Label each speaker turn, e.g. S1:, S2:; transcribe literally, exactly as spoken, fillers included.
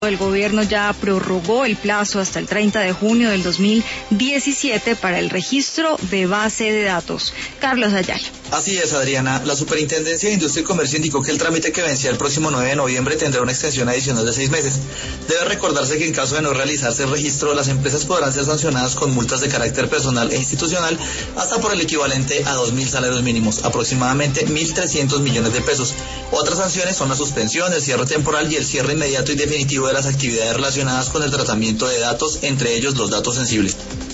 S1: El gobierno ya prorrogó el plazo hasta el treinta de junio del dos mil diecisiete para el registro de base de datos. Carlos Ayala.
S2: Así es, Adriana. La Superintendencia de Industria y Comercio indicó que el trámite que vencía el próximo nueve de noviembre tendrá una extensión adicional de seis meses. Debe recordarse que en caso de no realizarse el registro, las empresas podrán ser sancionadas con multas de carácter personal e institucional hasta por el equivalente a dos mil salarios mínimos, aproximadamente mil trescientos millones de pesos. Otras sanciones son la suspensión, el cierre temporal y el cierre inmediato y definitivo de las actividades relacionadas con el tratamiento de datos, entre ellos los datos sensibles.